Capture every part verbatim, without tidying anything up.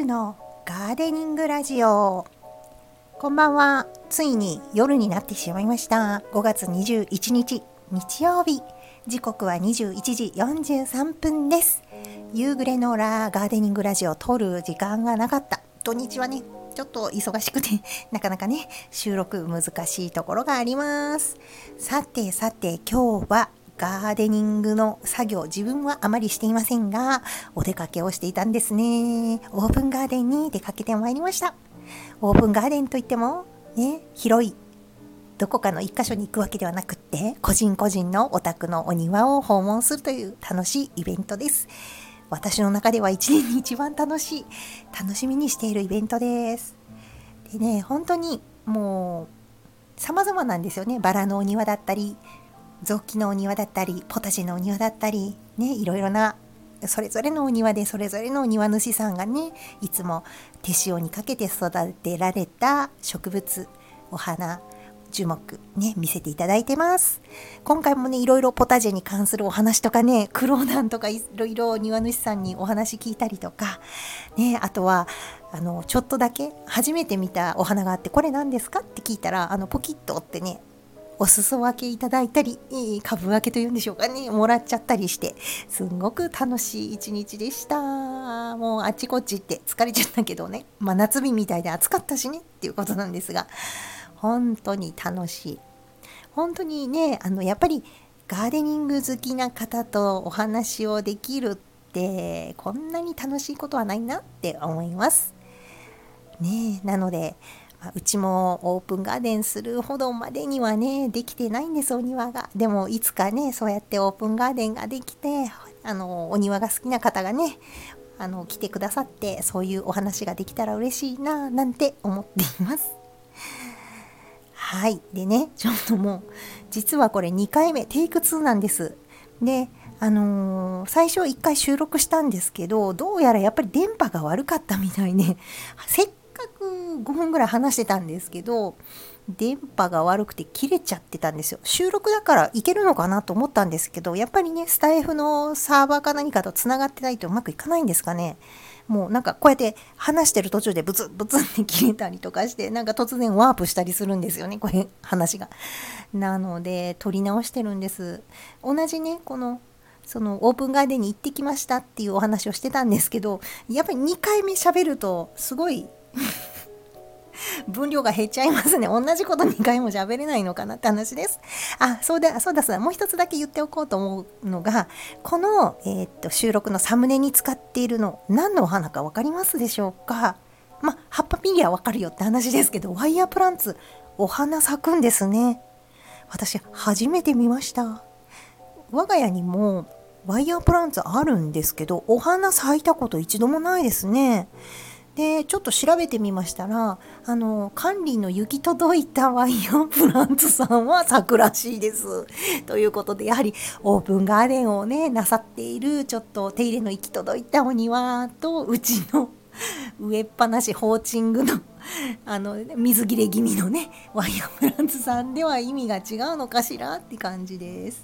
春のガーデニングラジオ。こんばんは。ついに夜になってしまいました。ごがつにじゅういちにち日曜日、時刻はにじゅういちじよんじゅうさんぷんです。夕暮れのラガーデニングラジオを撮る時間がなかった。土日はねちょっと忙しくてなかなかね収録難しいところがあります。さてさて今日はガーデニングの作業、自分はあまりしていませんがお出かけをしていたんですね。オープンガーデンに出かけてまいりました。オープンガーデンといってもね、広いどこかの一箇所に行くわけではなくって、個人個人のお宅のお庭を訪問するという楽しいイベントです。私の中では一年に一番楽しい楽しみにしているイベントです。でね、本当にもう様々なんですよね。バラのお庭だったり、雑木のお庭だったり、ポタジェのお庭だったりね、いろいろなそれぞれのお庭でそれぞれのお庭主さんがね、いつも手塩にかけて育てられた植物、お花、樹木ね、見せていただいてます。今回もね、いろいろポタジェに関するお話とかね、クローダンとかいろいろ庭主さんにお話聞いたりとかね、あとはあのちょっとだけ初めて見たお花があって、これ何ですかって聞いたら、あのポキッとってね、お裾分けいただいたり、株分けというんでしょうかね、もらっちゃったりして、すんごく楽しい一日でした。もうあっちこっち行って疲れちゃったけどね、まあ、夏日みたいで暑かったしねっていうことなんですが、本当に楽しい。本当にね、あのやっぱりガーデニング好きな方とお話をできるってこんなに楽しいことはないなって思いますね。なのでうちもオープンガーデンするほどまでにはねできてないんです、お庭が。でもいつかね、そうやってオープンガーデンができて、あのお庭が好きな方がね、あの来てくださって、そういうお話ができたら嬉しいななんて思っています。はい。でね、ちょっともう実はこれにかいめ、テイクツーなんです。であのー、最初いっかい収録したんですけど、どうやらやっぱり電波が悪かったみたいで、せっかくごふんぐらい話してたんですけど、電波が悪くて切れちゃってたんですよ。収録だからいけるのかなと思ったんですけど、やっぱりね、スタイフのサーバーか何かとつながってないとうまくいかないんですかね。もうなんかこうやって話してる途中でブツブツって切れたりとかして、なんか突然ワープしたりするんですよね、これ話が。なので撮り直してるんです。同じね、このそのオープンガーデンに行ってきましたっていうお話をしてたんですけど、やっぱりにかいめ喋るとすごい分量が減っちゃいますね。同じことにかいも喋れないのかなって話です。あ、そうだそうだそうだ、もう一つだけ言っておこうと思うのが、この、えー、っと収録のサムネに使っているの何のお花か分かりますでしょうか。まあ葉っぱ見りゃ分かるよって話ですけど、ワイヤープランツ、お花咲くんですね。私初めて見ました。我が家にもワイヤープランツあるんですけど、お花咲いたこと一度もないですね。でちょっと調べてみましたら、あの管理の行き届いたワイヤープランツさんは咲くらしいですということで、やはりオープンガーデンをねなさっている、ちょっと手入れの行き届いたお庭と、うちの植えっぱなしホーチングのあの水切れ気味のねワイヤープランツさんでは意味が違うのかしらって感じです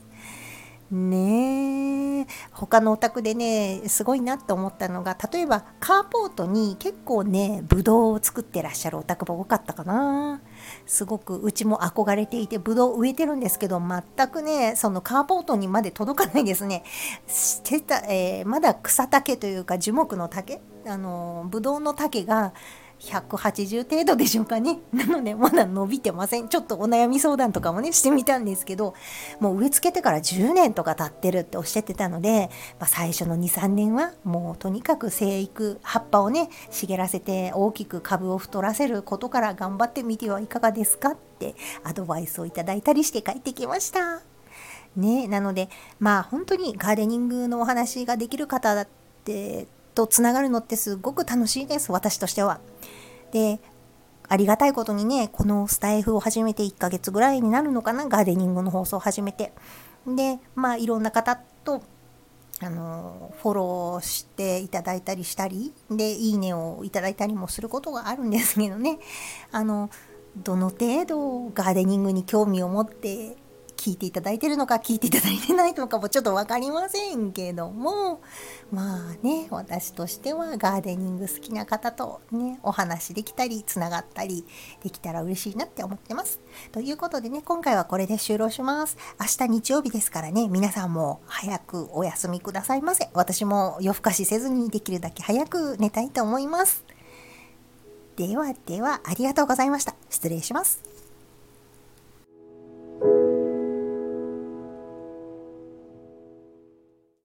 ね。え他のお宅でねすごいなと思ったのが、例えばカーポートに結構ねブドウを作ってらっしゃるお宅も多かったかな。すごくうちも憧れていてブドウ植えてるんですけど、全くねそのカーポートにまで届かないですね。してた、えーまだ草丈というか樹木の丈、あのブドウの丈がひゃくはちじゅう程度でしょうかね。なのでまだ伸びてません。ちょっとお悩み相談とかもねしてみたんですけど、もう植え付けてからじゅうねんとか経ってるっておっしゃってたので、まあ、最初の にさんねんはもうとにかく生育、葉っぱをね茂らせて大きく株を太らせることから頑張ってみてはいかがですかってアドバイスをいただいたりして帰ってきましたね。なのでまあ本当にガーデニングのお話ができる方だってとつながるのってすごく楽しいです、私としては。でありがたいことにね、このスタイフを始めていっかげつぐらいになるのかな、ガーデニングの放送を始めて。でまあいろんな方とあのフォローしていただいたりしたりで、いいねをいただいたりもすることがあるんですけどね、あのどの程度ガーデニングに興味を持って聞いていただいてるのか聞いていただいてないのかもちょっと分かりませんけども、まあね、私としてはガーデニング好きな方とねお話できたりつながったりできたら嬉しいなって思ってます。ということでね、今回はこれで終了します。明日日曜日ですからね、皆さんも早くお休みくださいませ。私も夜更かしせずにできるだけ早く寝たいと思います。ではでは、ありがとうございました。失礼します。